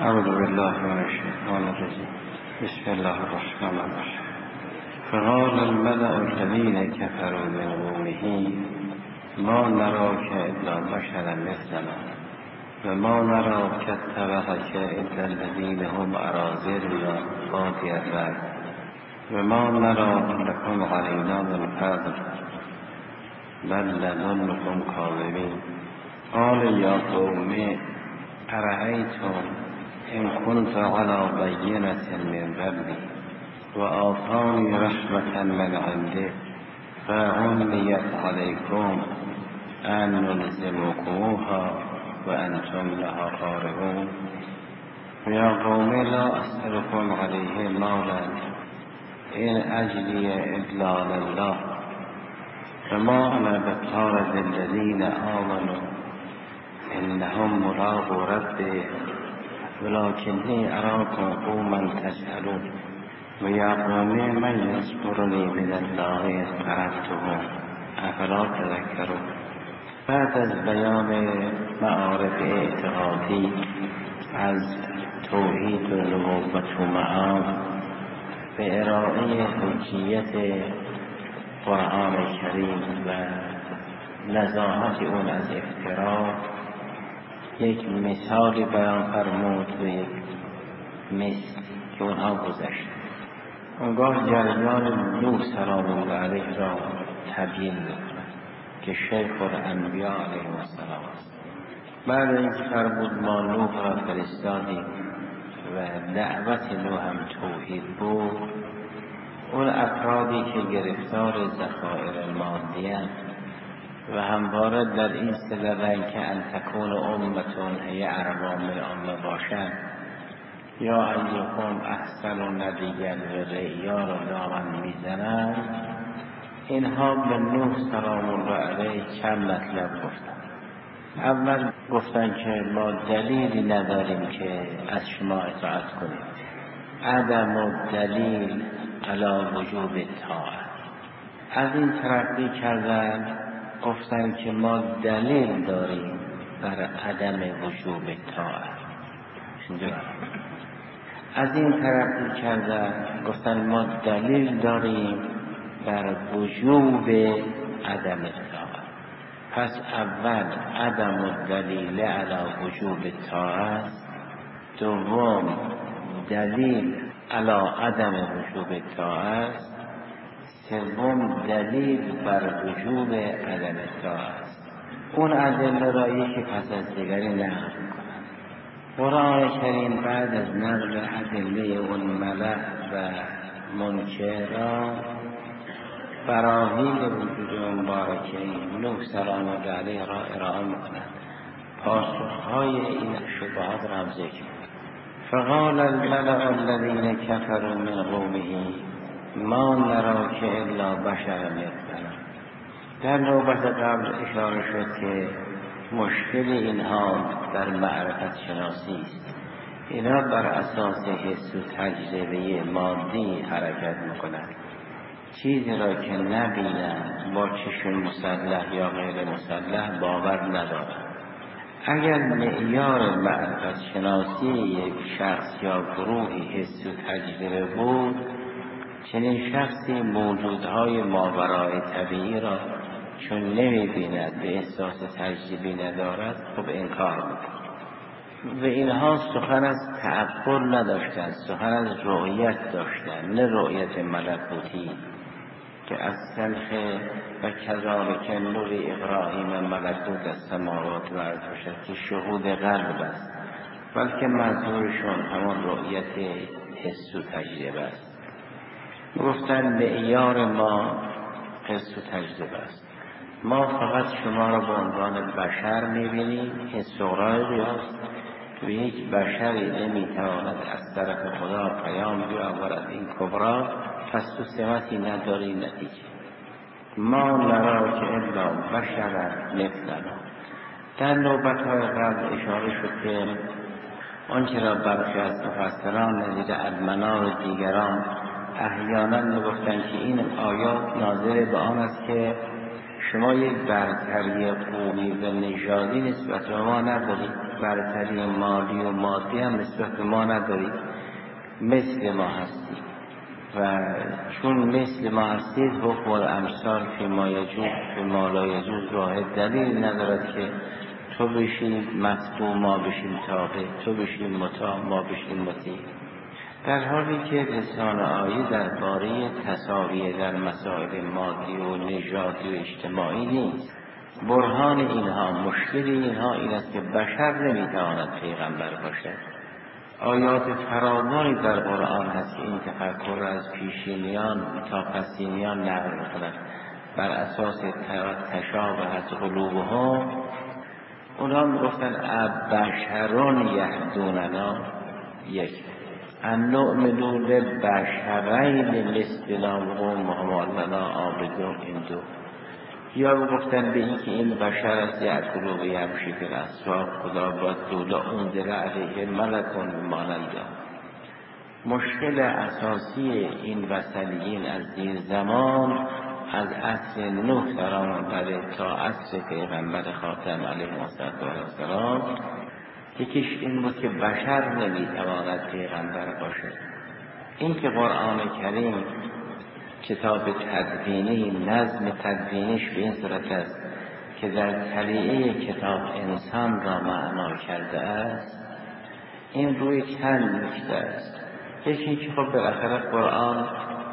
اعوذ بالله من الشیطان الرجیم. بسم الله الرحمن الرحیم. فقال الملأ الذین كفروا من قومه ما نراک الا بشرا مثلنا و ما نراک اتبعک الا الذین هم اراذلنا بادی الرأی و ما نری لکم علینا من فضل بل نظنکم کاذبین. قال یا قوم ارأیتم إن كنت على بينة من ربي وآتاني رحمة من عنده فعميت عليكم أن نلزمكموها وأنتم لها كارهون. يا قوم لا أسألكم عليه مالا إن أجري إلا لله فما أنا بطارد الذين آمنوا إنهم ملاقو ربهم ولكنی اراکم قوما تجهلون. و یا قوم من یذکرنی من الله اذ قرأته افلا تذکرون. بعد از بیان معارف اعتقادی از توحید و نبوت و معاد به ارائه حجیت قرآن کریم و نزاهت اون از افترا یک مثالی بیان فرمود و یک مثل که اونها گذشت. اونگاه جریان نوح سلام الله علیه را تبیین می‌کند که شیخ الانبیاء علیه السلام است. بعد اینکه فرمود ما نوح را فرستادیم و دعوت نوح هم توحید بود، اون افرادی که گرفتار ذخایر مادی‌اند و همواره در این سلرنگ که ان تکون امتون هی اربا من امه باشند یا ایکم احسن و ندیگر و رئیا را دامن میزنند، اینها به نوح سلام الله علیه چند مطلب گفتن. اول گفتن که ما دلیلی نداریم که از شما اطاعت کنیم، عدم دلیل علی وجوب طاعت. از این ترقی کردن گفتن که ما دلیل داریم بر عدم وجوب طاعت. از این ترقی کردن گفتن ما دلیل داریم بر وجوب عدم طاعت. پس اول عدم دلیل علی وجوب طاعت، دوم دلیل علی عدم وجوب طاعت، سوم دلیل بر وجوب عدم طاعت. اون ادله را یکی پس از دیگری نقل می‌کند. قرآن کریم بعد از نقل ادله اون ملأ و منکر را براهین وجود مبارکه نوح سلام الله علیه را ارائه می‌کند. پاسخهای این شبهات را ذکر می‌کند. فقال الملأ الذین کفروا من قومه ما نراک الا بشر مثلنا. در نوبت قبل اشاره شد که مشکل اینها در معرفت شناسی است. اینا بر اساس حس و تجربه مادی حرکت میکنند. چیزی را که نبینند با چشم مسلح یا غیر مسلح باور ندارند. اگر معیار معرفت شناسی یک شخص یا گروهی حس و تجربه بود، چنین شخصی موجودهای ماورای طبیعی را چون نمی‌بیند، به احساس تجربی ندارد، خب انکار می‌کند. و اینها سخن از تعقل نداشتند، سخن از رؤیت داشتند، نه رؤیت ملکوتی که از سلخ و کذالک نوری ابراهیم ملکوت السماوات و الارض باشد که شهود قلب است، بلکه منظورشون همان رؤیت حس و تجربه است. گفتن معیار ما حس و تجربه است. ما فقط شما را به عنوان بشر می‌بینیم. حس و رایست و یک بشری نمی‌تواند از طرف خدا پیام بیاورد این کبرا، پس تو سمتی نداری. نتیجه ما نرا که الا بشر مثلنا. در نوبت‌های قبل اشاره شد که آنچه را برخی از مفسران نظیر المنار و دیگران احیانا میگفتند که این آیات ناظر به آن است که شما یک برتری قومی و نژادی نسبت به ما ندارید، برتری مالی و مادی هم نسبت به ما ندارید، مثل ما هستید و چون مثل ما هستید حکم الامثال فی ما یجوز فی ما لا یجوز واحد دلیل ندارد که تو بشین مطبوع ما بشین تابع، تو بشین مطاع ما بشین مطیع، در حالی که لسان آیه درباره تساوی در مسائل مادی و نژادی و اجتماعی نیست. برهان اینها، مشکل اینها این است که بشر نمیتواند پیغمبر باشد. آیات فراوانی در قرآن هست که این تفکر از پیشینیان تا پسینیان نقل می‌کند بر اساس تشابهت قلوبهم. اونها میگفتن بشرون یهدوننا، یک ان نؤمنوا لبشرین مثلنا وهم لنا عابدون، این دو. یا گفتن به این که این بشر از یأکل و یمشی فی الاسواق، خدا باید دولا انزل علیه ملکون ماننده. مشکل اساسی این وثنیین از دین زمان از عصر نوح در آمده تا عصر پیغمبر خاتم علیه السلام، یکیش این بود که بشر نمیتواند پیغمبر باشد. این که قرآن کریم کتاب تدوینی، نظم تدوینیش به این صورت است که در طلیعه کتاب انسان را معنا کرده است، این روی چند نکته است. یکی که خب بالاخره قرآن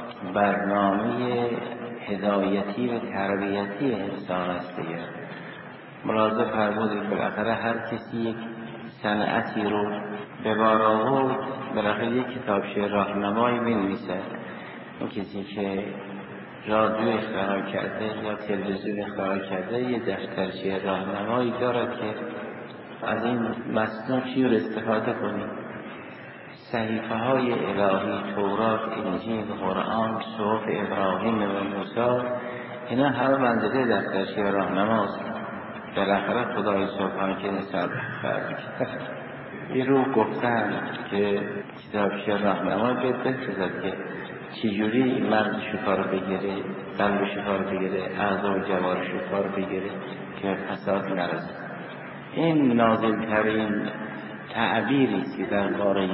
برنامه هدایتی و تربیتی انسان است دیگه. ملاحظه فرمودید بالاخره هر کسی یک صنعتی رو به بار آورد، بالاخره یک کتابچه راهنمایی بنویسد. اون کسی که رادیو اختراع کرده یا تلویزیون اختراع کرده یه دفترچه راهنمایی دارد که از این مصنوع چی رو استفاده کنیم. صحیفه های الهی، تورات، انجیل، قرآن، صحف ابراهیم و موسی، اینا همه منزله دفترچه راهنماست. بالاخره خدای سبحانه که نصب فرد این رو گفتن که کتابچه راهنمایی بفرستد که چجوری مرد شکار بگیره، قلب شکار بگیره، اعضا و جوار شکار بگیره که فساد نرسه. این نازل‌ترین تعبیری است که درباره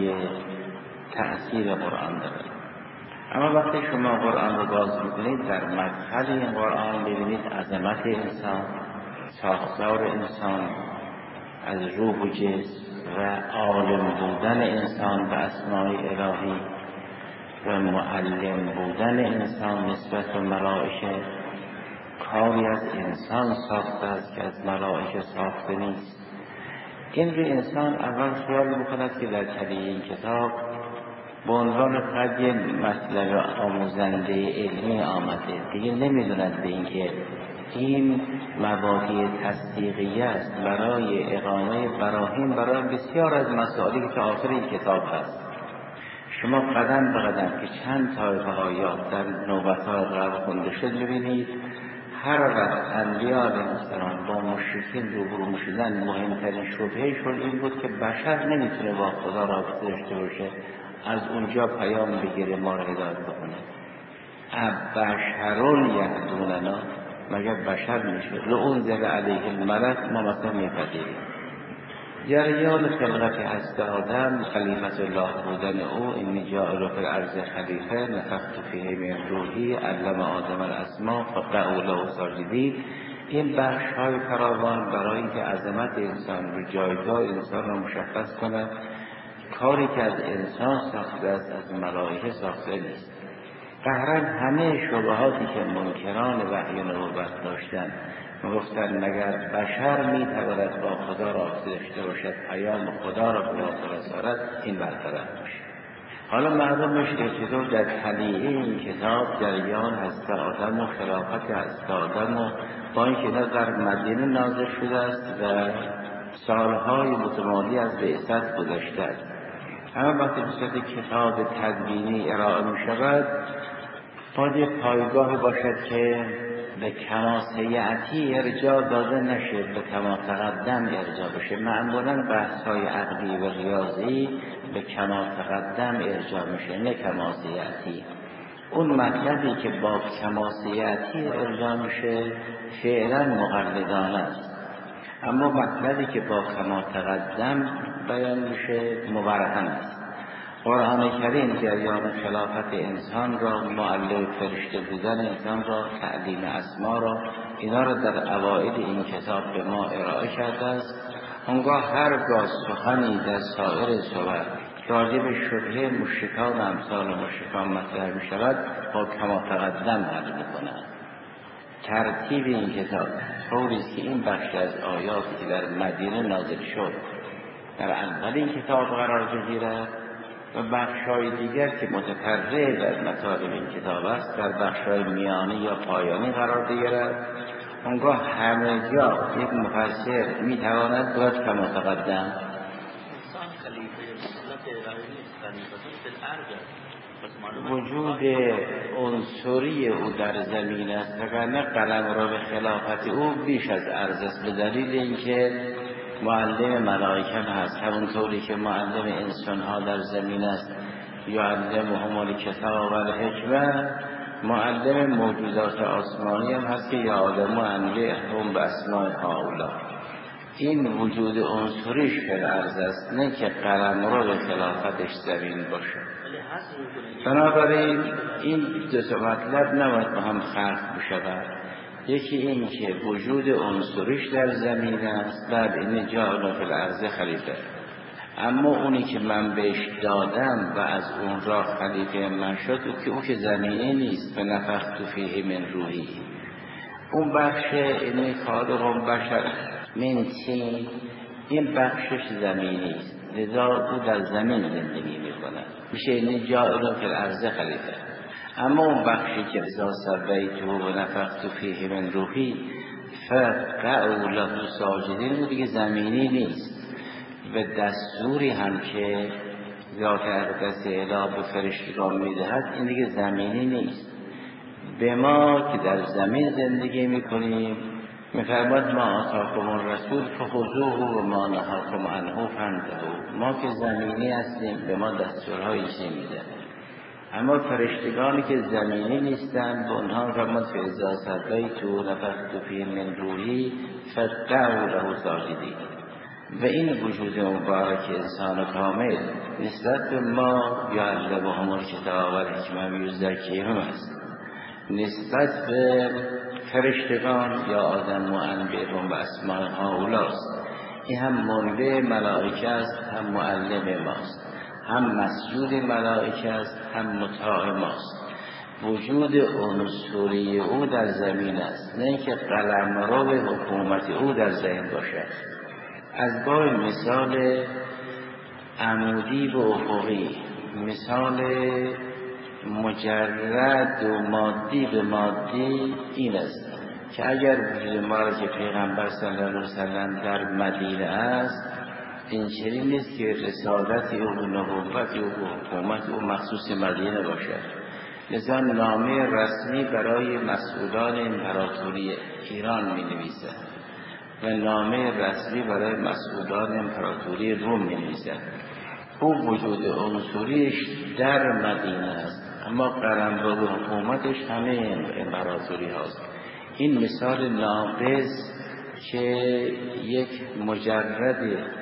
تأثیر قرآن داره. اما وقتی شما قرآن رو باز می‌کنید، در مدخل این قرآن ببینید عظمت انسان، ساختار انسان از روح و جسم و عالم بودن انسان به اسماء الهی و معلم بودن انسان نسبت به ملائکه، کاری از انسان ساخته است که از ملائکه ساخته نیست. این رو انسان اول خیال میکند که در طبیع این کتاب به عنوان فقط یه مطلب آموزنده علمی آمده، دیگه نمیدوند به این که این مبادی تصدیقیه است برای اقامه براهین برای بسیار از مسائلی که آخر این کتاب هست. شما قدم به قدم که چند طایفه آیات در نوبت‌ها قبل خونده شد ببینید، هر وقت انبیاء علیهم السلام با مشرکین روبرو می‌شدن مهمترین شبهه‌شون این بود که بشر نمیتونه با خدا رابطه داشته باشه، از اونجا پیام بگیره ما را هدایت بکنه. بشرون یهدوننا، مگر بشر میشه لئنزل علیه الملک، ما مثلا میپذیریم. جریان خلقت هست آدم، خلیفت الله بودن او، انی جاعل فی الارض خلیفه نفخت فیه من روحی علم آدم الاسماء فقعوا له ساجدین. این بخش های فراوان برای اینکه عظمت انسان و جایگاه انسان را مشخص کند. کاری که از انسان ساخته است از ملائکه ساخته نیست. قهرا همه شبهاتی که منکران وحی نبوت داشتند گفتن مگر بشر میتواند با خدا رابطه داشته باشد، پیام خدا را به واسطه رساند، این برطرف میشه. حالا معلوم میشه که چطور در طلیعه این کتاب جریان هست آدم و خلافت هست آدم و با این کتاب در مدینه نازل شده است و سالهای متمادی از بعثت گذشته است. اما وقتی به صورت کتاب تدوینی ارائه می شود باید یک پایگاه باشد که به کما سیعتی ارجاع داده نشه، به کما تقدم ارجاع بشه. معمولا بحث‌های عقلی و ریاضی به کما تقدم ارجاع میشه، نه کما سیعتی. اون مطلبی که با کما سیعتی ارجاع میشه فعلا مقلدانه است. اما مطلبی که با کما تقدم بیان میشه مبرهن است. قرآن کریم جریان خلافت انسان را، معلم فرشته بودن انسان را، تعلیم اسما را، اینا را در اوائل این کتاب به ما ارائه کرده است. اونگاه هرگاه سخنی در سایر صور راجع به شبهه مشرکان و امثال مشرکان مطرح می شود، با کما تقدم حل می کند. ترتیب این کتاب طوری است که این بخش از آیاتی که در مدینه نازل شد در اول این کتاب قرار بگیرد و بخش‌های دیگر که متفرع از مطالب این کتاب است در بخش‌های میانی یا پایانی قرار بگیرد. اونگاه همه جا یک مفسر میتواند باید کما تقدم وجود عنصری او در زمین است، وگرنه قلمرو به خلافت او بیش از عرض است، به دلیل اینکه معلم ملائکه هست، همونطوری که معلم انسان ها در زمین است، یعلمهم الکتاب و الحکمه، معلم موجودات آسمانی هم هست که یعلم انبئهم باسماء هؤلاء. این وجود عنصریش فی الارض است، نه که قلمرو به خلافتش زمین باشه. بنابراین این دو مطلب نباید با هم خلط بشود. یکی این که وجود عنصریش در زمین است، بعد این جاء فی الارض خلیفه. اما اونی که من بهش دادم و از اون را خلیفه من شد، او که زمینی نیست، به نفخت فیه من روحی. اون بخش اینی خالق بشر من طین، این بخشش زمینی است، لذا او در زمین زندگی میکنه، میشه این جاء فی الارض خلیفه. اما اون بخشی که اذا سویته و نفخت فیه من روحی فقعوا له ساجدین، اون دیگه زمینی نیست. و دستوری هم که ذات اقدس الهی به فرشتگان میدهد، این دیگه زمینی نیست. به ما که در زمین زندگی میکنیم میفرماد ما آتاکم الرسول فخذوه و ما نهاکم عنه فانتهوا. ما که زمینی هستیم به ما دستورهای میده، اما فرشتگانی که زمینی نیستند به اونها فرمود فاذا سویته و نفخت فیه من روحی فقعوا له ساجدین. و این وجود مبارک انسان کامل نسبت به ما یعلمهم الکتاب و الحکمه و یزکیهم است، نسبت به فرشتگان یا آدم و انبیاء و اسماء هؤلاء است. این هم منبع ملائکه است، هم معلم ماست، هم مسجود ملائکه است، هم مطاع ماست. وجود عنصری او در زمین است، نه اینکه قلمرو به حکومت او در زمین باشد. از باب مثال عمودی به افقی، مثال مجرد و مادی به مادی این است که اگر وجود ما را که پیغمبر صلی الله علیه وسلم در مدینه است، این چنین نیست که رسالتی او و نبوتی او و حکومت او مخصوص مدینه باشد. لذا نامه رسمی برای مسئولان امپراتوری ایران می نویسد و نامه رسمی برای مسئولان امپراتوری روم می نویسد. او وجود عنصریش در مدینه است، اما قلمرو به حکومتش همه امپراتوری هاست. این مثال ناقص که یک مجرد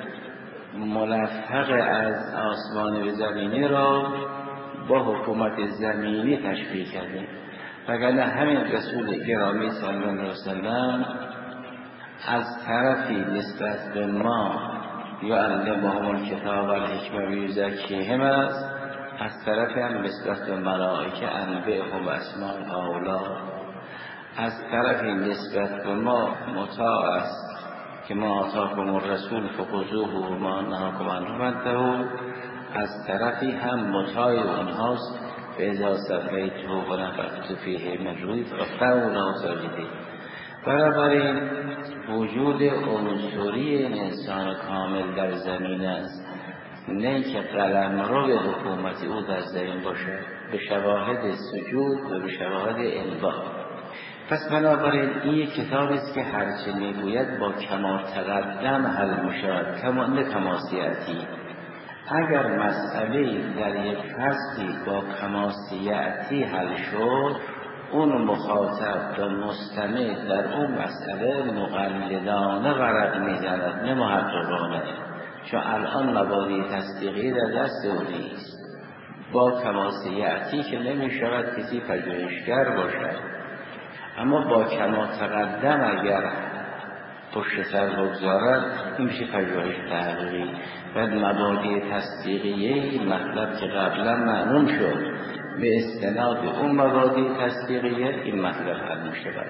ملفق از آسمان به زمینی را با حکومت زمینی تشبیه کرده. وگرنه همین رسول گرامی صلی الله علیه وسلم از طرفی نسبت به ما یعلمهم الکتاب و الحکمه و یزکیهم است، از طرفی هم نسبت به ملائکه انبئهم باسماء هؤلاء، از طرفی نسبت به ما مطاع است که ما آتاکم الرسول فخذوه و ما نهاکم عنه فانتهوا، از طرفی هم مطاع اونهاست فاذا سویته و نفخت فیه من روحی فقعوا له ساجدین. بنابراین وجود عنصری انسان کامل در زمین است، نه که قلمرو به حکومت او در زمین باشه، به شواهد سجود و به شواهد انبا. پس بنابراین این یک کتابی است که هرچه میگوید با کما تقدم حل میشود، کما سیاتی. اگر مسئله در یک فصلی با کما سیاتی حل شد، اون مخاطب و مستمع در اون مسئله مقلدانه ورق میزند نه محققانه، چون الان مبادی تصدیقی در دست او نیست. با کماسیتی که نمیشود کسی پژوهشگر باشد، اما با کما تقدم اگر پشت سر بگذارد این میشه پژوهش تحقیقی. و مبادی تصدیقیه مطلب که قبلا معلوم شد به استناد اون مبادی تصدیقیه این مطلب حل میشود.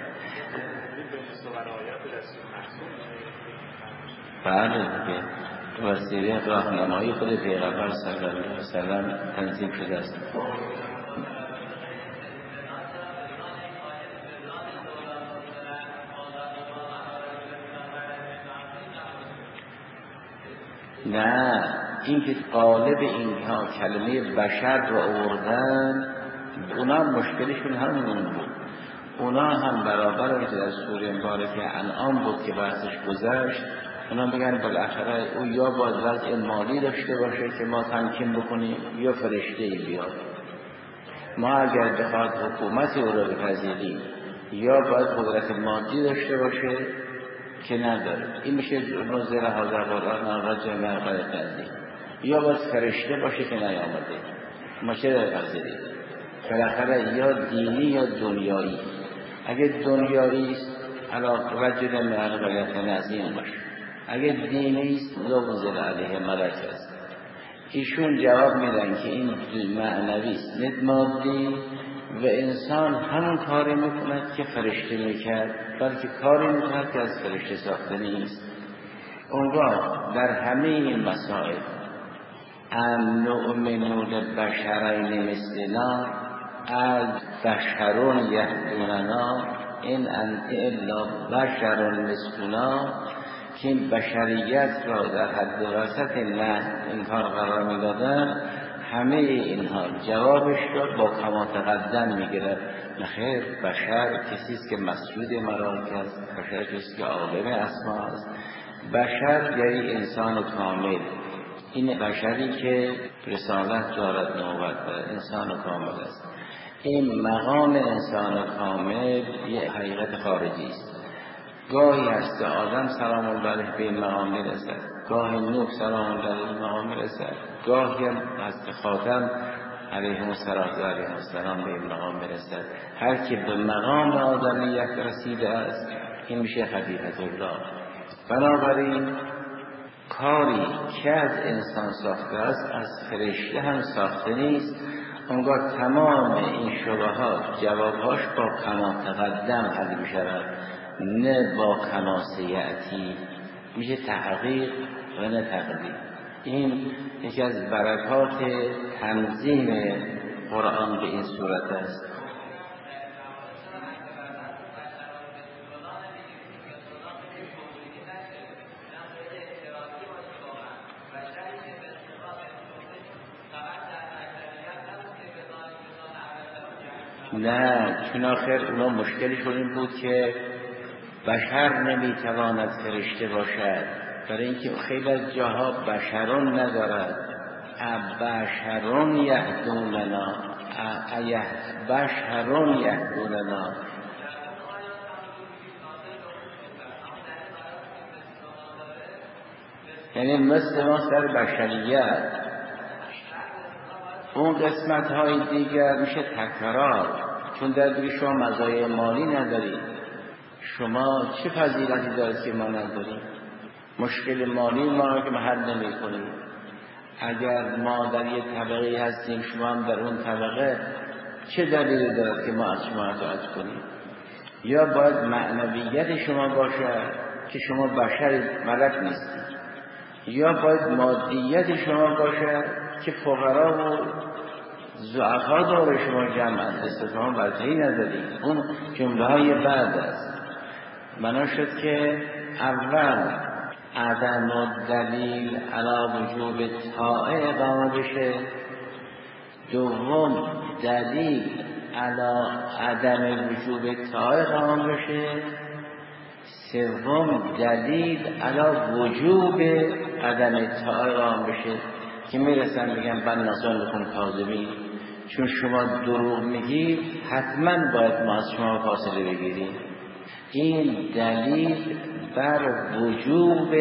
بله دیگه وسیله راهنمایی خود پیغمبر صلی الله علیه و سلم تنظیم شده است. نه، این که قالب اینها کلمه بشر رو آوردن، اونا مشکلشون همون بود. اونا هم برابر که در سوره مبارکه انعام بود که بحثش گذشت، اونا بگن بالاخره او یا باید وضع مالی داشته باشه که ما تمکین بکنیم یا فرشته‌ای بیاد. ما اگر بخواد حکومتی او را بپذیریم یا باید قدرت مادی داشته باشه که نداره. این میشه نظر حاضر قرآن را جمعه قدردی. یا باید فرشته باشه که نیامده. ما چه بپذیریم؟ بالاخره یا دینی یا دنیایی. اگه دنیایی است علاق رجل من القریة نظیم باشه، اگه دینی است لغزل علیه ملک است. ایشون جواب میدن که این معنوی است نه مادی، و انسان همون کاری میکند که فرشته میکرد، بلکه کاری میکند که از فرشته ساخته نیست. اونگاه در همه این مسائل ام نؤمنون بشرین مثلنا از بشرون یهدوننا این انت الا بشر مثلنا، که این بشریت را در حد وسط نه انکار قرار میدادن، همه اینها جوابش را با کما تقدم میگیرد. نخیر، بشر کسی است که مسجود مراک است، بشر کسی که عالم اسما است، بشر یعنی انسان کامل. این بشری که رسالت دارد نوبت دارد، انسان کامل است. این مقام انسان کامل یه حقیقت خارجی است. گاهی هست آدم سلام الله علیه به این مقام میرسد، گاهی نوح سلام الله علیه به این مقام میرسد، گاهی هم هست خاتم علیه السلام به این مقام میرسد. هر که به مقام آدمیت رسیده است این میشه خلیفة الله. بنابراین کاری که از انسان ساخته است از فرشته هم ساخته نیست. اونگاه تمام این شبهات جوابهاش با کما تقدم حل میشود، نه با کما سیأتی. میشه تحقیق و نه تقدیم. این یکی از برکات تنظیم قرآن به این صورت است. نه، چون آخر اونا مشکلشون این بود که بشر نمیتواند فرشته باشد، برای اینکه خیلی از جاها بشرون ندارد. بشرون یهدوننا، بشرون یهدوننا، یعنی مثل ما سر بشریت. اون قسمت های دیگر میشه تکرار، چون در دیگه شما مزایای مالی ندارید. شما چه فضیلتی دارید که ما نداریم؟ مشکل مالی ما رو که ما حل نمی کنیم. اگر ما در یک طبقه هستیم شما هم در اون طبقه، چه دلیلی دارد که ما از شما اطاعت کنیم؟ یا باید معنویت شما باشد که شما بشر ملک نیستید، یا باید مادیت شما باشد که فقرا و ضعفا دور شما جمع استفهام وضعی ندارید. اون جمله های بعد است. بنا شد که اول عدم دلیل علی وجوب طاعه اقامه بشه، دوم دلیل علی عدم وجوب طاعه اقامه بشه، سوم دلیل علی وجوب عدم طاعه اقامه بشه که میرسن میگن بل نظن لکم کاذبین، چون شما دروغ میگید حتما باید ما از شما فاصله بگیریم. این دلیل بر وجوب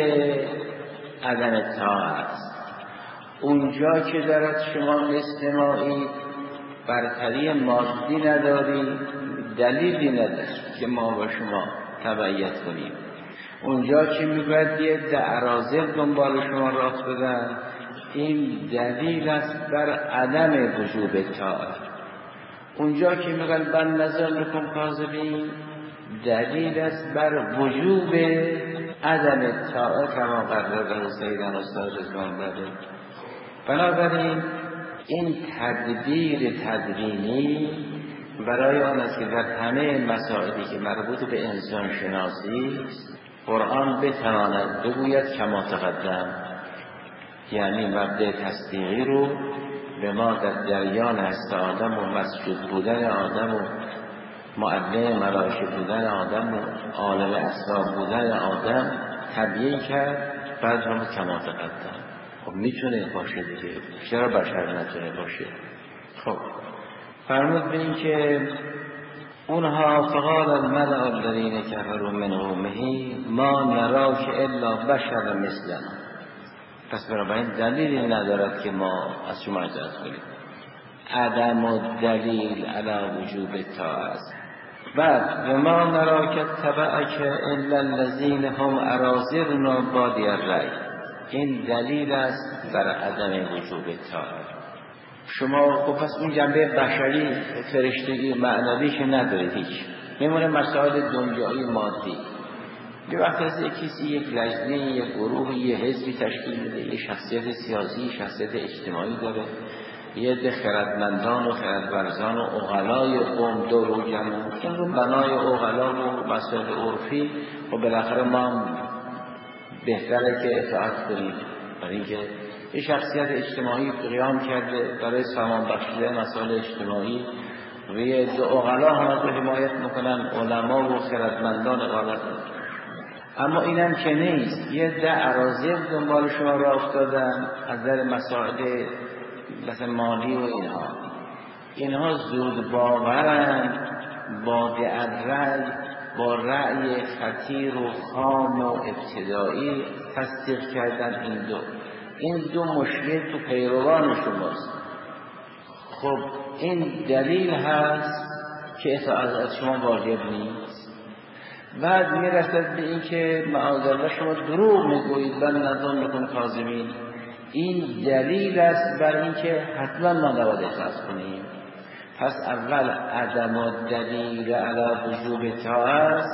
عدم اطاعت است. اونجا که دارد شما استماعی برتری مادی نداری، دلیلی نداری که ما با شما تبعیت کنیم. اونجا که میگوید یه اراذل دنبال شما راه بدن، این دلیل است بر عدم وجوب اطاعت. اونجا که میگوید بل نظنکم کاذبین، دلیل است بر وجوب عدم اطاعت کما قرره سیدنا استاد رضوان بده. بنابراین این تدبیر تدوینی برای آن است که در همه مسائلی که مربوط به انسان شناسی قرآن بتواند بگوید کما تقدم، یعنی مبدأ تصدیقی رو به ما در جریان هست آدم و مسجود بودن آدم و معلم ملائکه بودن آدم و عالم اسرار بودن آدم تبیین کرد. بعد هم کما تقدم. خب میتونه باشه دیگه، چرا بشر نتونه باشه؟ خب فرمود به این که اونها فقال الملأ الذین کفروا من قومه ما نراک الا بشر مثلنا. پس بنابراین دلیلی ندارد که ما از شما اجازه کنیم. عدم الدلیل علی وجوب اطاعت. بعد و ما نراک تبعک الا الذین هم اراذلنا بادی الرأی. این دلیل است بر عدم وجوب اطاعت. شما خب پس اون جنبه بشری فرشتگی معنوی که ندارید هیچ، میمونه مسائل دنیایی مادی. یه وقت از کسی یک لجنه، یک گروه، یه حزبی تشکیل میده، یه شخصیت سیاسی، شخصیت اجتماعی داره، یه ده خردمندان و خردورزان و عقلای قوم دور و جمع، این رو بنای عقلا و مسائل عرفی و بالاخره ما بهتره که اطاعت کنیم. برای اینکه یه شخصیت اجتماعی قیام کرده برای سامان بخشیدن مسائل اجتماعی و یه دو عقلا هم از رو حمایت میکنن، علما و خردمندان غلط. اما اینم که نیست، یه ده اراذل دنبال شما را افتادن از در مسائل مثل مالی و اینها زود باورن با رأی، با رأی خطیر و خام و ابتدایی تصدیق کردن این دو مشکل تو پیروان شماست. خب این دلیل هست که اطاعت از شما واجب نیست. بعد میرسد به این که معاذالله شما دروغ میگویید بل نظنکم کاذبین. این دلیل است بر این که حتما ما نباید اطاعت کنیم. پس اول عدم دلیل علی وجوب اطاعت،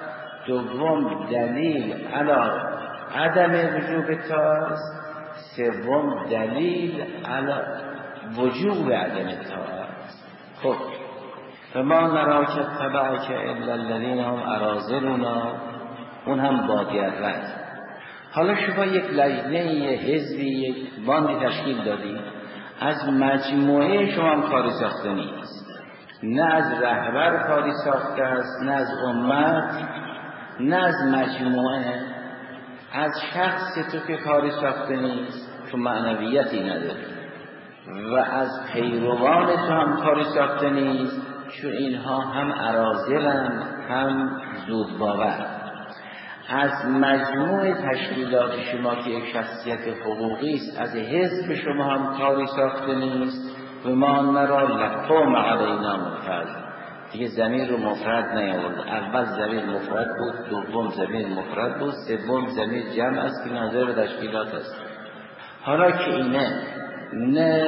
دوم دلیل علی عدم وجوب اطاعت، سوم دلیل علی وجوب عدم اطاعت. خب فما نراک تبعک الا الذین هم اراذلنا، اون هم بادی الرأی. حالا شما یک لجنه، یک حزبی، یک باندی تشکیل دادید، از مجموعه شما هم کاری ساخته نیست، نه از رهبر کاری ساخته است، نه از امت، نه از مجموعه، از شخص تو که کاری ساخته نیست، تو معنویتی نداری، و از پیروان تو هم کاری ساخته نیست، چون اینها هم اراذلن هم زود باور. از مجموع تشکیلات شما که یک شخصیت حقوقی است، از حزب شما هم کاری ساخته نیست. و ما نرا لکم علینا مفرد، دیگه ضمیر رو مفرد نیاورد. اول ضمیر مفرد بود، دوم ضمیر مفرد بود، سوم ضمیر جمع است که ناظر به تشکیلات است. حالا که اینه نه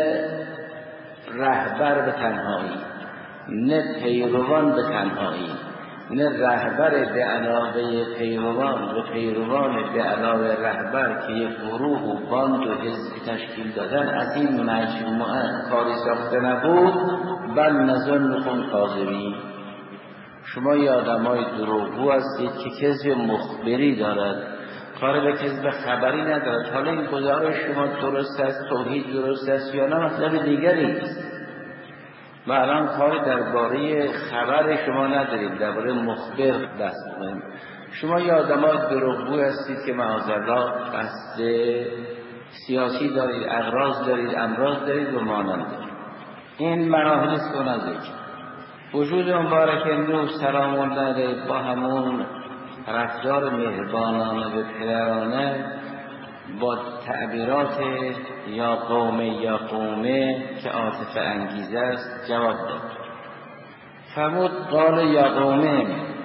رهبر به تنهایی، نه پیروان به تنهایی، نه رهبر به علاوه پیروان و پیروان به علاوه رهبر که یک گروه و باند و حزبی تشکیل دادن، از این مجموعه کاری ساخته نبود. بل نظنکم کاذبین، شما یه آدمای دروغگو هستید که کذب مخبری دارد، کار به کذب خبری ندارد. حالا این گزارش شما درست است، توحید درست است یا نه، مطلب دیگری است. ما الان کار درباره خبر شما نداریم، درباره مخبر دست کنیم. شما یه آدمای دروغگو هستید که معاذالله قصد سیاسی دارید، اغراض دارید، امراض دارید و مانند. این مراحل است که اون ذکر. وجود مبارک نوح سلام الله علیه با همون رفتار مهربانانه به پدرانه با تعبیرات یا قومه که عاطفه انگیزه است جواب داد. فرمود قال یا قومه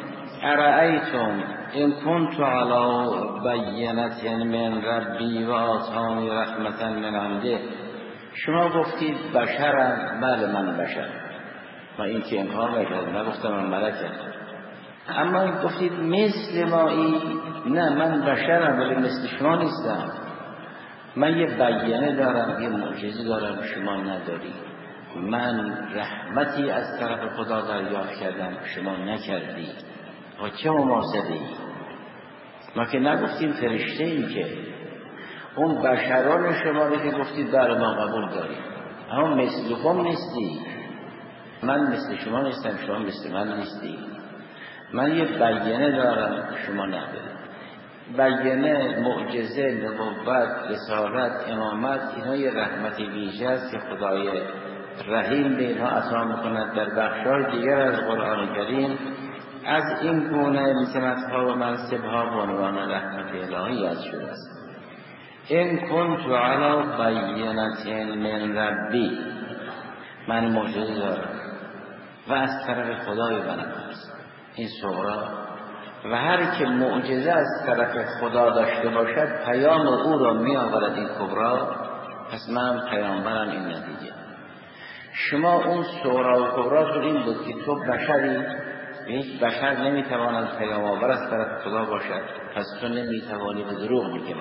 ارأیتم ان کنت علی بینة من ربی و آتانی رحمة من عنده. شما گفتید بشرم، بله من بشر، و این که انکار نکردم، نگفتم من ملکم. اما گفتید مثل مایی، نه من بشرم ولی مثل شما نیستم. من یه بیانه دارم، یه معجزه دارم شما نداری. من رحمتی از طرف خدا دریافت کردم شما نکردی. و چه مماثله ای؟ ما که نگفتیم فرشته ای، که اون بشران شما رو که گفتید بله ما قبول داریم، اما مثلکم نیستی. من مثل شما نیستم، شما مثل من نیستی. من یه بیانه دارم شما ندارید. بیانه، معجزه، نبوت، رسالت، امامت، اینا یه رحمت ویژه است که خدای رحیم به اینها عطا میکند. در بخش‌های دیگر از قرآن کریم از این گونه سمت‌ها و منصب‌ها به عنوان رحمت الهی یاد شده است. ان کنت علی بینة من ربی، من معجزه دارم و از طرف خدای من است. این صغرا. و هر که معجزه از طرف خدا داشته باشد پیام او را می آورد این کبرا. پس من پیامبرم این نتیجه. شما اون صغرا و کبرا این بود که تو بشری، هیچ بشر نمیتواند پیام آور از طرف خدا باشد، پس تو نمیتوانی به دروغ میگی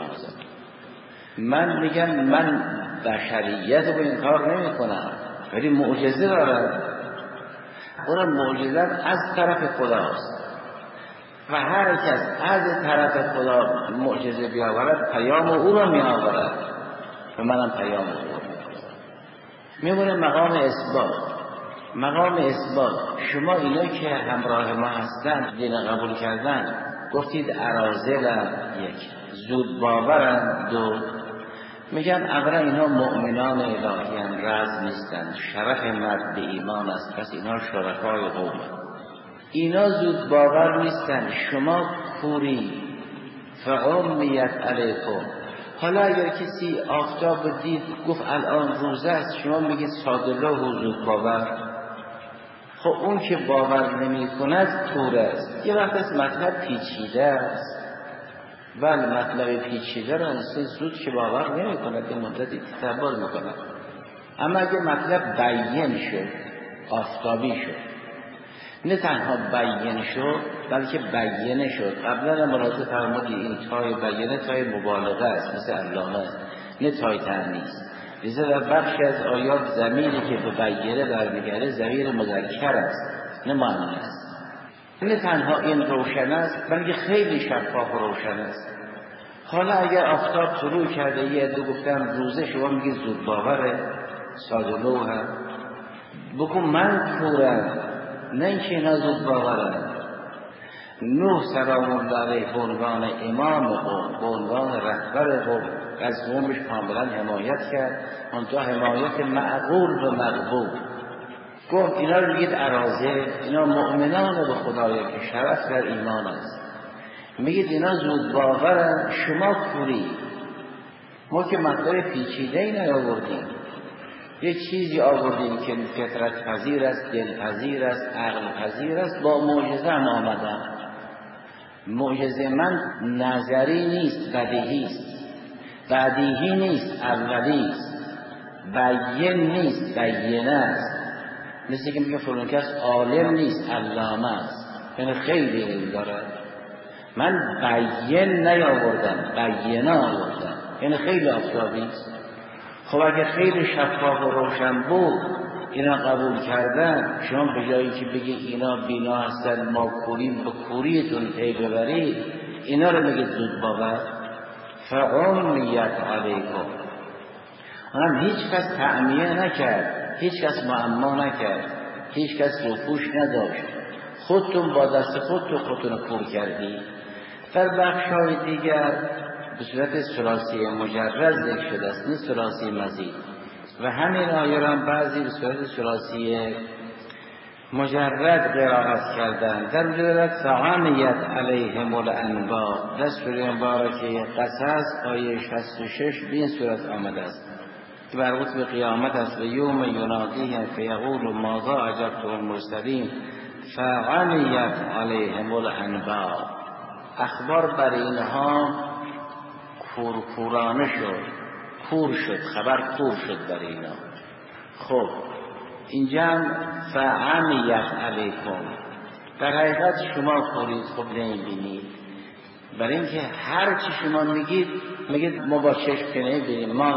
من میگم من بشریت رو این کار نمی کنم ولی معجزه دارم. اون معجزه از طرف خداست و هر کس از طرف خدا معجزه بیاورد پیام او را می آورد و منم پیام او را میمونه. مقام اثبات. مقام اثبات شما اینا که همراه ما هستن دین قبول کردن، گفتید اراذلن، یک زود باورن، دو میگن اولا اینا مؤمنان الهیان، رز نیستن، شرف مرد به ایمان است، پس اینا شرفای قوم. اینا زود باور نیستن، شما کوری فعمیت علیکم. حالا اگر کسی آفتاب دید گفت الان روزه است، شما میگید ساده و زود باور. خب اون که باور نمی کند کور است. یه وقت از مطلب پیچیده است، ولی مطلب پیچیده را انسان زود که باور نمی کند، این مدتی تدبر می کند. اما اگه مطلب بیان شد، آفتابی شد، نه تنها بیان شد بلکه بیانه شد. قبلا ملاحظه فرمودید این تای بیانه تای مبالغه است، مثل علامه، نه تای تأنیث. لذا در بخشی از آیات ضمیری که به بیانه برمیگرده ضمیر مذکر است نه مؤنث. نه تنها این روشن است بلکه خیلی شفاف و روشن است. حالا اگر آفتاب طلوع کرده یه عده گفتن روزه، شما میگید زود باوره، ساده هم بگو من کورم، نه اینکه اینا زود باورن. نوح سلام الله علیه به عنوان امام قوم، به عنوان رهبر قوم، از قومش کاملا حمایت کرد، منتها حمایت معقول و مقبول. گفت اینا رو بگید اراذل، اینا مؤمنان به خدای که شرف در ایمان است. میگید اینا زود باورن، شما کوری. ما که مطلب پیچیده ای نیاوردیم، یک چیزی آوردیم که فطرت پذیر است، دل پذیر است، عقل پذیر است. با معجزه هم آمدم. معجزه من نظری نیست، بدیهی است. بدیهی نیست، اولی است. بیان نیست، بیانه است. مثل که میگه فلان کس عالم نیست، علامه است. یعنی خیلی علم دارد. من بیان نیاوردم، بیانه آوردم، یعنی خیلی آفتابی است. خب اگه خیلی شفاف و روشن بود اینا قبول کردن، شما به جایی که بگی اینا بینا هستن ما کوریم، به کوریتون پی ببرید، اینا رو بگید زود باور. فعمیت علیکم. اونم هیچ کس تعمیه نکرد، هیچ کس معما نکرد، هیچ کس روپوش نداشت. خودتون با دست خودتون کور کردی. در بخش‌های دیگر به صورت ثلاثی مجرد ذکر شده است، نه ثلاثی مزید. و همین آیه را بعضی به صورت ثلاثی مجرد قرائت کردن. در مجرد فعمیت علیهم الانباء در سوره مبارکه قصص آیه 66 به این صورت آمده است که مربوط به قیامت است. و یوم ینادیهم فیقول ماذا اجبتم المرسلین فعمیت علیهم الانباء. اخبار بر اینها کورکورانه شد، کور شد، خبر کور شد بر اینا. خب اینجا فعمیت علیکم، در حقیقت شما کورید، خب نمیبینید، برای اینکه هر چی شما میگید ما با چشم که نمیبینیم، ما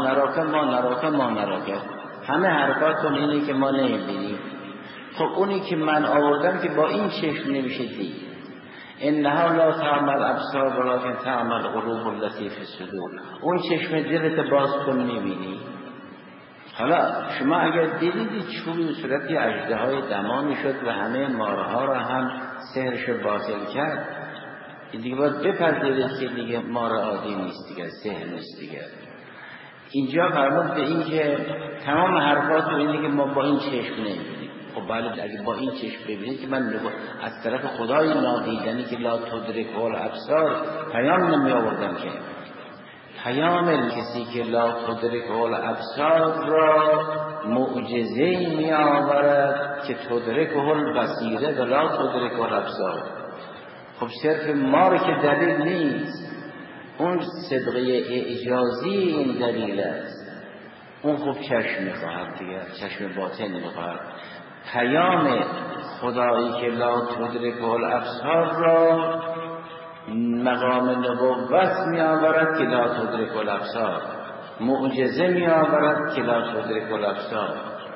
نراکم، همه حرفاتون اینه که ما نمیبینیم. خب اونی که من آوردم که با این چشم نمیشه دید. انها لا تعمل ابصار ولکن تعمل قلوب التي فی الصدور. اون چشم دلت باز کن میبینی. حالا شما اگر دیدید چوبی صورتی اژدهای دمانی شد و همه مارها را هم سحرش باطل کرد، دیگه باید بپذیرید که دیگه مار عادی نیست دیگه، سحر نیست دیگه. اینجا فرمود به این که تمام حرفات رو اینه که ما با این چشم نمیبینیم. خب بله اگه با این چشم ببینید که من از طرف خدای نادیدنی که لا تدرک الابصار پیام نمی آوردم که پیام کسی که لا تدرک الابصار را معجزه می آورد که تدرک البصیره و لا تدرک الابصار. خب صرف ما رو که دلیل نیست، اون صدقه اعجازی این دلیل است. اون خوب چشم میخواهد دیگه، چشم باطن میخواهد. پیام خدایی که لا تدرک الابصار را مقام نبوت می آورد که لا تدرک الابصار، معجزه می آورد که لا تدرک الابصار.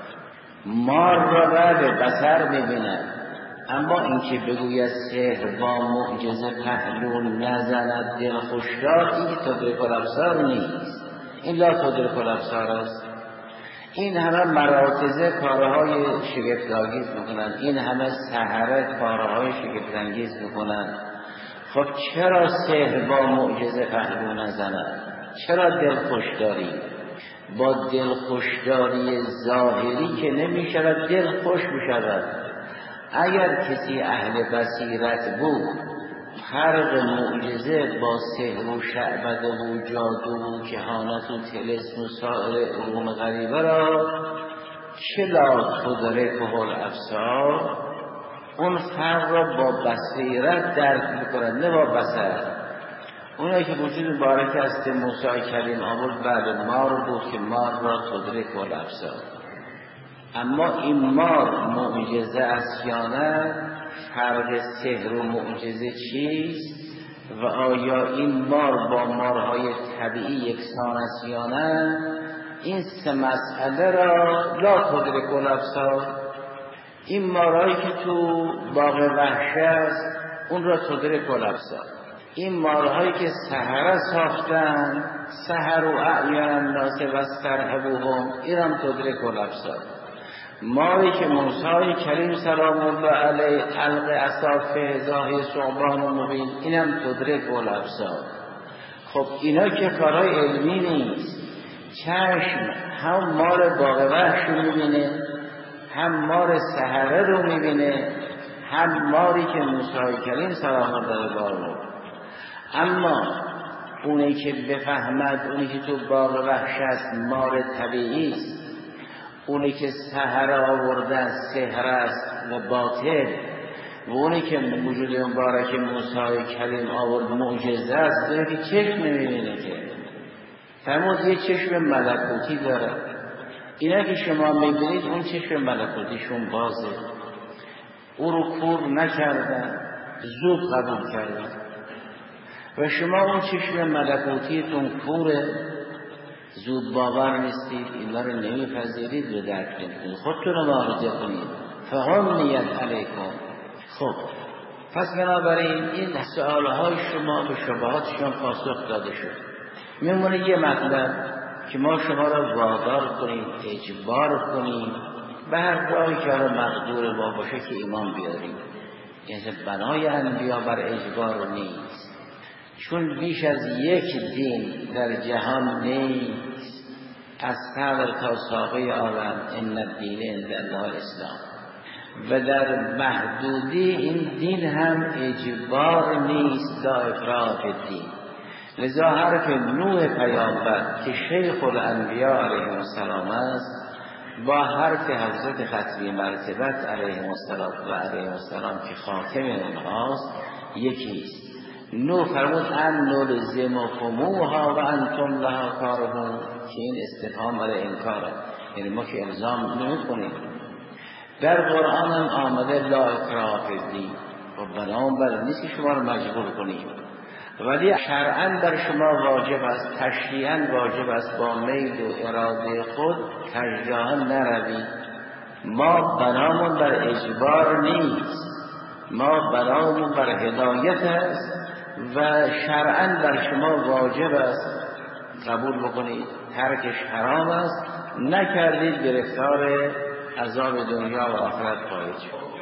مار را بعد بصر می بیند، اما اینکه بگوید سحر با معجزه پهلو نزند دل خوشدار، این تدرک الابصار نیست، این لا تدرک الابصار است. این همه مراکزه کارهای شگفت‌انگیز میکنند، این همه سحره کارهای شگفت‌انگیز میکنند. خب چرا سحر با معجزه پهلو نزند؟ چرا دلخوشداری؟ با دلخوشداری ظاهری که نمیشود دل خوش میشود. اگر کسی اهل بصیرت بود، فرق معجزه با سحر و شعبده و جادو و کهانت و طلسم و سایر علوم غریبه را که لا تدرکه الابصار، اون فرق را با بصیرت درک میکنند نه با بصر. اونایی که وجود مبارک است موسی کلیم آورد بعد مار بود که مار را تدرک الابصار. اما این مار معجزه است یا نه؟ فرق سحر و معجزه چیست؟ و آیا این مار با مارهای طبیعی یکسان است یا نه؟ این سه مسئله را لا تدرک الابصار. این مارهایی که تو باغ وحشی است اون را تدرک الابصار. این مارهایی که سحره ساختن، سحر و اعیان الناس و استرهبوهم، این هم تدرک الابصار. ماری که موسی کلیم سلام الله علیه علق اصاف فهزاهی ثعبان و مبین، اینم تدرک الابصار. خب اینا که کارهای علمی نیست. چشم هم مار باغ وحش رو میبینه، هم مار سحره رو میبینه، هم ماری که موسی کلیم سلام الله علیه. اما اونی که بفهمد، اونی که تو باغ وحش است مار طبیعی است، اونی که سحر آوردن سحر است و باطل، و اونی که وجود مبارک موسی کلیم آورد معجزه است، اونی که چشم نمیبینه که فرمود یه چشم ملکوتی داره. اینا که شما میبینید اون چشم ملکوتیشون بازه، او رو کور نکردن، زود قبول کردن. و شما اون چشم ملکوتیتون کوره، زود باور نیستید، اینا رو نمیپذیرید و درک نمیکنید، خودتون رو مواجه کنید. فهمیت علیکم. خب پس بنابراین این سوالهای شما و شبهات شما پاسخ داده شد. میمونه یه مطلب که ما شما را وادار کنیم، اجبار کنیم به هر راهی که مقدور ما باشه که ایمان بیاریم. یعنی بنای انبیا بر اجبار نیست، چون بیش از یک دین در جهان نیست از صدر تا ساقه عالم ان الدین عند الله الاسلام. و در محدودی این دین هم اجبار نیست، لا اکراه فی الدین. لذا حرف نوح پیامبر که شیخ الانبیاء علیه السلام است با حرف حضرت ختمی مرتبت علیه السلام که خاتم اونهاست یکیست. نوح فرمود ان نلزمکموها و انتم لها کارهون، که این استفهام برای انکاره، یعنی ما که الزام نمی‌کنیم. در قرآن هم آمده لا اکراه فی الدین، و بنابراین نیست که شما رو مجبور کنیم، ولی شرعاً بر شما واجب است، تشریعاً واجب است با میل و اراده خود تشریعاً نروید. ما بنامون بر اجبار نیست، ما بنامون بر هدایت است و شرعاً بر شما واجب است قبول بکنید. ترکش حرام است، نکردید گرفتار عذاب دنیا و آخرت خواهید شد.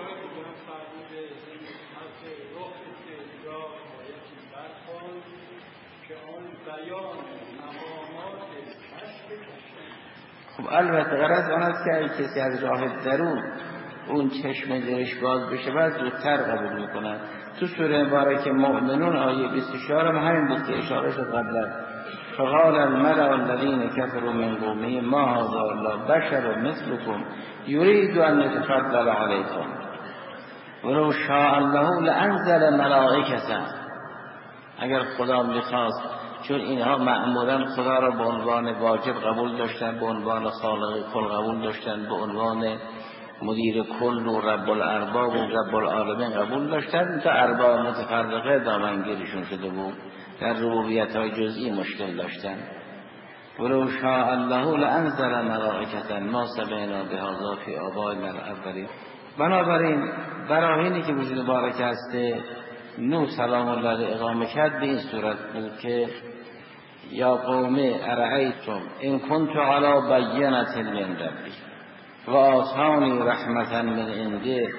خب البته غرض آن است که اگه کسی از راه درون اون چشم دلش باز بشه بعد زودتر قبول میکنن. تو سوره مبارکه مؤمنون آیه 24 هم همین بود که اشاره شد قبلا. فقال الملأ الذين كفروا من قومه ما هذا الا بشر مثلكم يريد ان يتفضل عليكم ولو شاء الله لانزل ملائكة. اگر خدا میخواست، چون اینها معمولا خدا را به عنوان واجب قبول داشتن، به عنوان خالق کل قبول داشتن، به عنوان مدیر کل و رب الارباب و رب العالمین قبول داشتن، تا ارباب متفرقه دامنگیرشون شده بود، در ربوبیت های جزئی مشکل داشتن. ولو شاء الله لانزل ملائکة ما سمعنا بهذا فی آبائنا الاولین. بنابراین براهینی که وجود مبارک هسته نوح سلام الله علیه اقامه کرد به این صورت بود که یا قوم ارأیتم ان کنت علی بینة من ربی و آتانی رحمة من عنده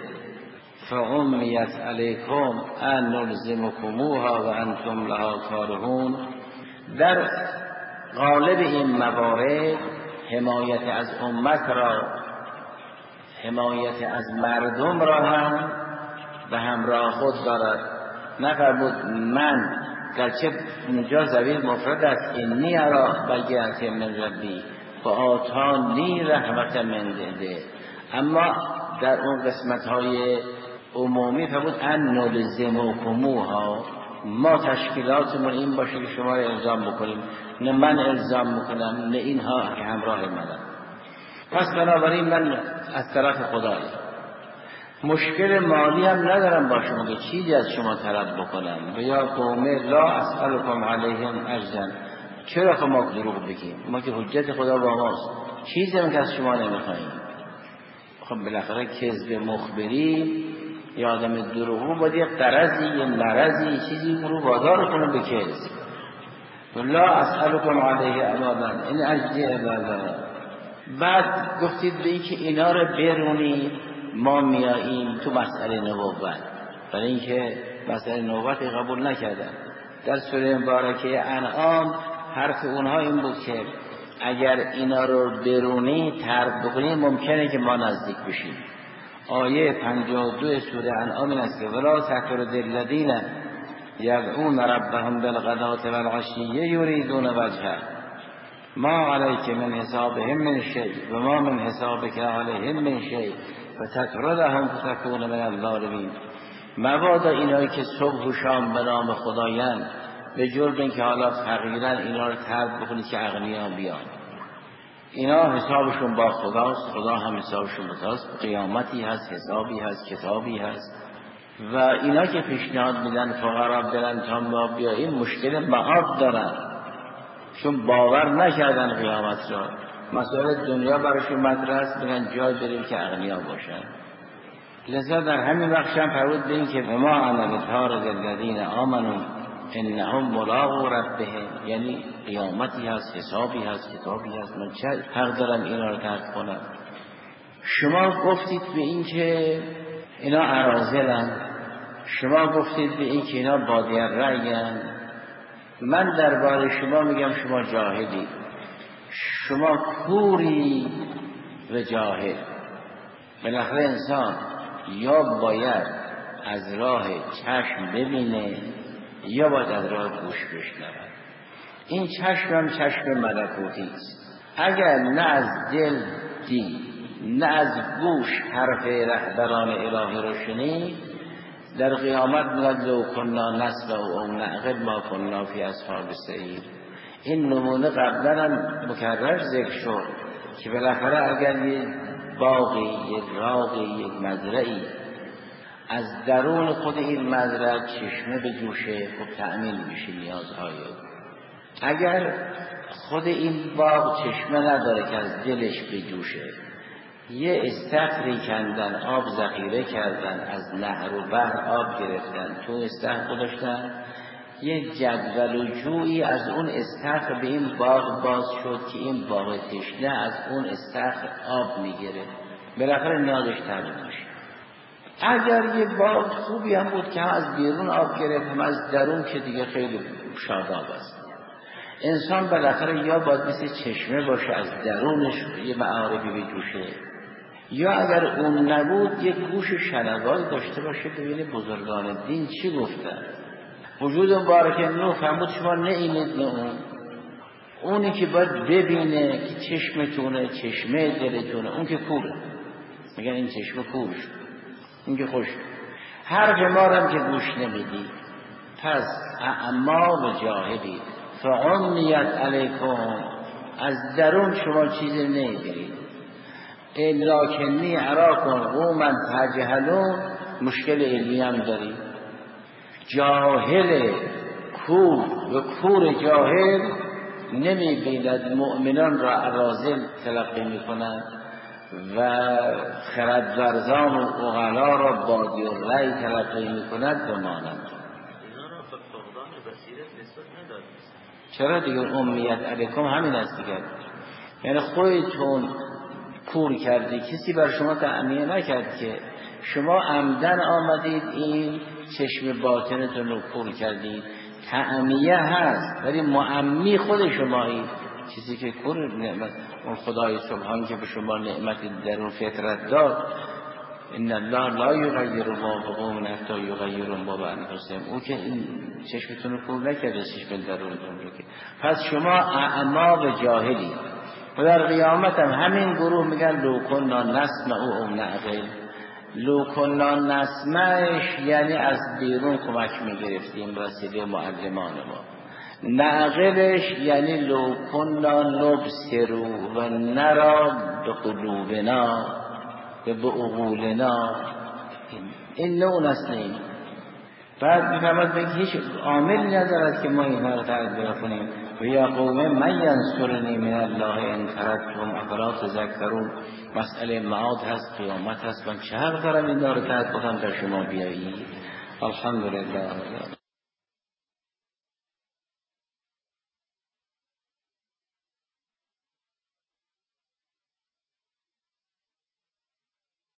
فعمیت علیکم ان نلزمکموها و انتم لها کارهون. در غالب این موارد حمایت از امت را، حمایت از مردم را هم به همراه خود دارد. نفرمود من، گرچه اونجا ضمیر مفرد است، انی ارا بینة من ربی و آتانی رحمة من عنده، اما در اون قسمت های عمومی فرمود ان نلزمکموها، ما تشکیلاتمون این باشه که شما را الزام بکنیم، نه من الزام میکنم نه اینها که همراه منم. پس بنابراین من از طرف خدایم، مشکل مالی هم ندارم با شما که چیزی از شما طلب بکنم. و یا قوم لا اسألکم علیهم اجرا، چرا خب ما دروغ بگیم؟ ما که حجت خدا با ماست، چیزی هم که از شما نمیخواییم. خب بالاخره کذب مخبری یا آدم دروغگو باید یه قرضی، یه مرضی، چیزی رو وادار کنه به کذب. لا اسألکم علیه ابدا این اجری ابدا. بعد گفتید به این که اینا رو برونید، ما میاییم تو مسئله نبوت، برای اینکه مسئله نبوت قبول نکردن. در سوره مبارکه انعام حرف اونها این بود که اگر اینا رو برونی ترک بکنی ممکنه که ما نزدیک بشیم. آیه 52 سوره انعام این است که ولا تطرد الذین یدعون ربهم بالغداة والعشی یریدون وجهه ما علیک من حسابهم من شیء و ما من حسابک علیهم من شیء فتطردهم فتکون من الظالمین. مبادا اینایی که صبح و شام به نام خدایند به جرم اینکه حالا فقیرن اینا رو ترک بکنید که اغنیا بیان. اینا حسابشون با خداست، خدا هم حسابشون بتاست، قیامتی هست، حسابی هست، کتابی هست. و اینا که پیشنهاد میدن فقرا برن تا ما بیاییم مشکل معاد دارن، چون باور نکردن قیامت را. مسئله دنیا براشون مطرح است، میگن جای بریم که اغنیا باشن. لذا در همین وقت هم فرمود به این که ما انا بطارد الذین آمنوا انهم ملاقو ربهم، یعنی قیامتی هست، حسابی هست، کتابی هست، من چه حق دارم اینا رو ترک کنم؟ شما گفتید به این که اینا اراذلن، شما گفتید به این که اینا بادی الرأی‌اند. من درباره شما میگم شما جاهلید. شما کوری و جاهل. بالاخره انسان یا باید از راه چشم ببینه یا باید از راه گوش بشنود. این چشم هم چشم ملکوتی است. اگر نه از دل دید نه از گوش حرف رهبران الهی رو شنید، در قیامت میگه لو کنا نسمع او نعقل ما کنا فی اصحاب السعیر. این نمونه قبلا هم مکرر ذکر شد که بالاخره اگر یک باغی، یک راغی، یک مزرعی از درون خود این مزرعه چشمه بجوشه، خب تأمین میشه نیازهای. اگر خود این باغ چشمه نداره که از دلش بجوشه، یه استخری کندن، آب ذخیره کردن، از نهر و بحر آب گرفتن، تو استخر گذاشتن، یه جدول و جویی از اون استخر به این باغ باز شد که این باغ تشنه از اون استخر آب میگیره، بالاخره نیازش تامین میشه. اگر یه باغ خوبی هم بود که هم از بیرون آب گرفت هم از درون، که دیگه خیلی شاداب است. انسان بالاخره یا باید مثل چشمه باشه از درونش یه معارفی بجوشه، یا اگر اون نبود یک گوش شنوایی داشته باشه ببینه بزرگان دین چی گفتن. وجود مبارک نور فرمود شما نه اینید نه اون. اونی که باید ببینه که چشمتونه، چشمه دلتونه، اون که کوره. میگن این چشمه کور شد، این که خوش. حرف ما هم که گوش نمیدی، پس اعما و جاهلی فعمیت علیکم، از درون شما چیزی نمیبینید. الا کنی اراکم قوما تجهلون، مشکل علمی هم داریم. جاهل کور و کور جاهل نمیبیند مؤمنان را اراذل تلقی میکنند و خردورزان و عقلا را بادی و رأی تلقی میکند به مانند. چرا دیگه امیت علیکم همین است دیگه، یعنی خودتون کور کردی، کسی بر شما تعمیه نکرد که شما عمدن آمدید این چشم باطنتون رو کور کردید. تعمیه هست ولی معمی خود شمایید. چیزی که کور نعمت اون خدای سبحان که به شما نعمت درون فطرت داد، ان الله لا یغیر ما بقوم حتی یغیروا ما بانفسهم، او که این چشمتون رو کور نکرده، چشم درونتون رو که. پس شما اعما و جاهلی. و در قیامت هم همین گروه میگن لو کنا نسمع او نعقل. لو کنا نسمعش یعنی از بیرون کمک میگرفتیم وسیله معلمان ما. نعقلش یعنی لو کنا نبصر و نرا به قلوبنا و به عقولنا، این نوع نسلیم. بعد میفرماد بگه هیچ عاملی ندارد که ما اینها رو تعریف کنیم. و یا قوم من ینصرنی من الله ان ترکتم افلا تذکرون. مسئله معاد هست، قیامت هست، من چه حق دارم این رو تعریف کنم در شما بیایید. الحمدلله.